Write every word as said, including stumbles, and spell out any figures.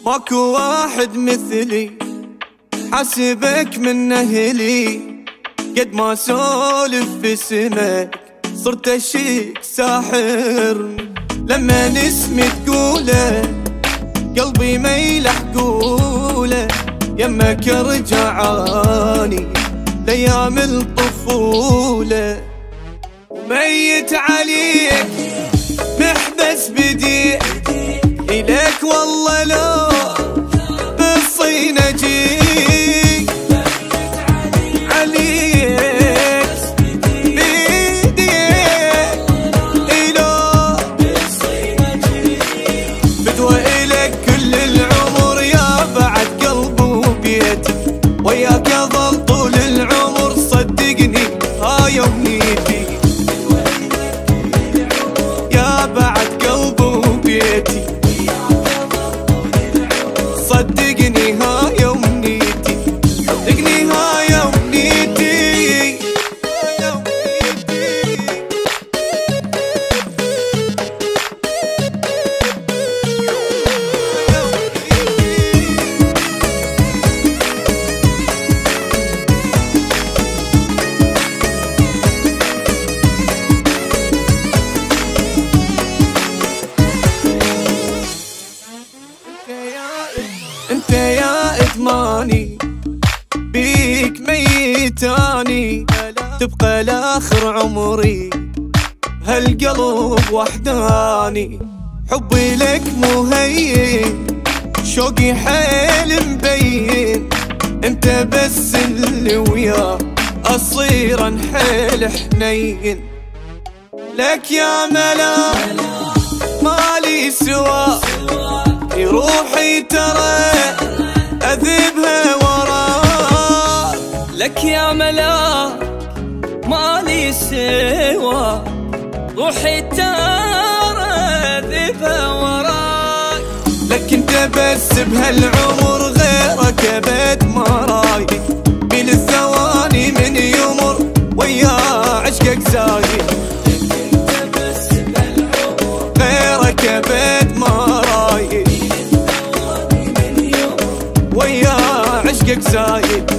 ماكو واحد مثلي حاسبك من اهلي، قد ما سولف في سمك صرت اشيك ساحر. لما نسمي تقوله قلبي ما يلح قوله، يمك رجعاني لأيام الطفولة. وميت عليك محبس بديك إليك والله لو بالصين أجيك عليك بيديك إلو بالصين أجيك بدوى إليك كل العمر يا بعد قلب وبيتي، وياك أظل طول العمر صدقني هاي أمنيتي. يا بعد قلب وبيتي صدقني هاي أمنيتي، صدقني هاي أمنيتي. انت يا ادماني بيك ميتاني، تبقى لاخر عمري هالقلب وحداني. حبي لك مهين شوقي حيل مبين، انت بس اللي وياه اصير انحيل حنين. لك يا ملا مالي سوا روحي ترى أذبها وراك. لك يا ملاك مالي سوا روحي ترى أذبها وراك. لك انت بس بهالعمر غيرك أبد ما رايد، بين الثواني من يمر ويا عشقك زايد. لك انت بس بهالعمر غيرك أبد ما رايد، ويا عشقك زايد.